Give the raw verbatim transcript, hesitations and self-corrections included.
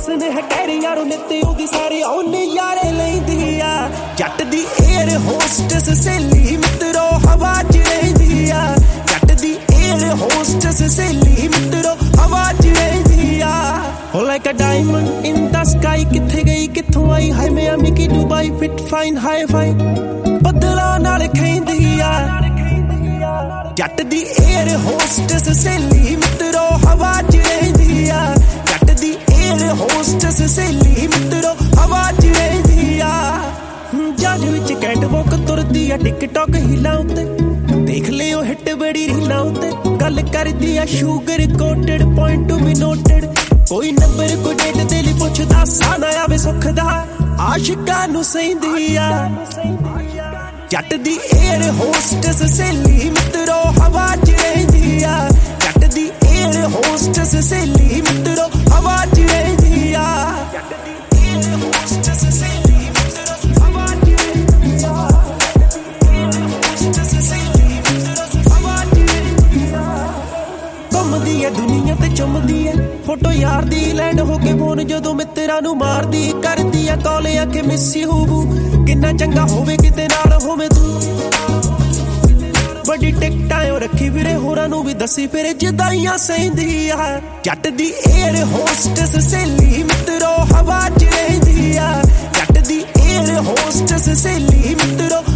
ਨੇ ਹਟੈਰ ਯਾਰੋ ਨਿੱਤੇ ਉਹਦੀ ਸਾਰੇ ਉਹਨੇ ਯਾਰੇ ਲੈਂਦੀ ਆ ਜੱਟ ਦੀ ਏਅਰ ਹੋਸਟਸ ਸਹੇਲੀ ਮਿੱਤਰੋ ਹਵਾ ਚ ਰਹਿੰਦੀ ਆ ਜੱਟ ਦੀ ਏਅਰ ਹੋਸਟਸ ਸਹੇਲੀ ਮਿੱਤਰੋ ਹਵਾ ਚ ਰਹਿੰਦੀ ਆ ਹੋ like a diamond in the sky ਕਿੱਥੇ ਗਈ ਕਿੱਥੋਂ ਆਈ ਹਾਈ ਮਿਆਮੀ ਕੀ Dubai fit fine hi fi ਬੱਦਲਾਂ ਨਾਲ ਖੈਂਦੀ ਆ ਜੱਟ ਦੀ ਏਅਰ ਹੋਸਟਸ ਸਹੇਲੀ ਮਿੱਤਰੋ ਹਵਾ ਚ ਰਹਿੰਦੀ ਆ ਜੱਟ ਦੀ ਏਅਰ ਹੋਸਟਸ ਸਹੇਲੀ ਮਿੱਤਰੋ ਹਵਾ ਚ ਰਹਿੰਦੀ ਆ ਜੱਜ ਵਿੱਚ ਕੈਟਵਾਕ ਤੁਰਦੀ ਆ ਟਿਕਟੌਕ ਹੀਲਾਂ ਉੱਤੇ ਦੇਖ ਲਿਓ ਹਿੱਟ ਬੜੀ ਰੀਲਾਂ ਉੱਤੇ ਗੱਲ ਕਰਦੀ ਆ sugar coated point to be noted ਕੋਈ ਨੰਬਰ ਕੋਈ ਡੇਟ ਦੇ ਲਈ ਪੁੱਛਦਾ ਸਾ ਨਾ ਆਵੇ ਸੁੱਖ ਦਾ ਆਸ਼ਿਕਾਂ ਨੂੰ ਸਹਿੰਦੀ ਆ ਜੱਟ ਦੀ ਏਅਰ ਹੋਸਟਸ ਸਹੇਲੀ ਮਿੱਤਰੋ ਹਵਾ ਚ ਰਹਿੰਦੀ ਆ ਜੱਟ ਦੀ ਏਅਰ ਹੋਸਟਸ ਸਹੇਲੀ ਮਿੱਤਰੋ ਹਵਾ ਚ ਰਹਿੰਦੀ ਆ ਜੱਟ ਦੀ ਏਅਰ ਹੋਸਟਸ ਸਹੇਲੀ ਮਿੱਤਰੋ ਹਵਾ ਚ ਰਹਿੰਦੀ ਆ ਹੋਸਟਸ ਸਹੇਲੀ ਮਿੱਤਰੋ ਹਵਾ ਚ ਰਹਿੰਦੀ ਆ ਘੁੰਮਦੀ ਆ ਦੁਨੀਆ ਤੇ ਚੁੰਮਦੀ ਆ ਫੋਟੋ ਯਾਰ ਦੀ ਲੈਂਡ ਹੋ ਕੇ ਫੋਨ ਜਦੋਂ ਮਿੱਤਰਾਂ ਨੂੰ ਮਾਰਦੀ ਕਰਦੀ ਆ ਕਾਲ ਆ ਕੇ ਮਿਸ ਯੂ ਬੂ ਕਿੰਨਾ ਚੰਗਾ ਹੋਵੇ ਕਿਤੇ ਨਾਲ ਹੋਵੇ ਤੂੰ ਵੱਡੀ ਟਿਕਟਾਂ ਉਹ ਰੱਖੀ ਵੀਰੇ ਹੋਰਾਂ ਨੂੰ ਵੀ ਦੱਸੀ ਫਿਰ ਜਦਾਈਆਂ ਸਹਿੰਦੀ ਆ ਜੱਟ ਦੀ ਏਅਰ ਹੋਸਟਸ ਸਹੇਲੀ ਮਿੱਤਰੋ ਹਵਾ ਚ ਰਹਿੰਦੀ ਆ ਜੱਟ ਦੀ ਏਅਰ ਹੋਸਟਸ ਸਹੇਲੀ ਮਿੱਤਰੋ